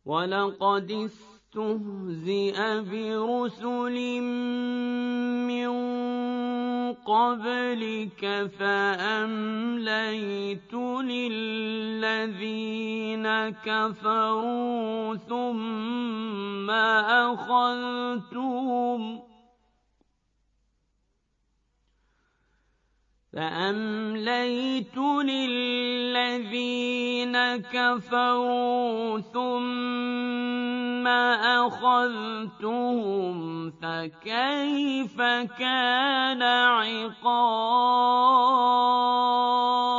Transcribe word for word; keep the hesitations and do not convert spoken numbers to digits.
وَلَقَدِ اسْتُهْزِئَ بِرُسُلٍ مِّن قَبْلِكَ فَأَمْلَيْتُ لِلَّذِينَ كَفَرُوا ثُمَّ أَخَذْتُهُمْ فَأَمْلَيْتُ لِلَّذِينَ كَفَرُوا ثُمَّ أَخَذْتُهُمْ فَكَيْفَ كَانَ عِقَابِ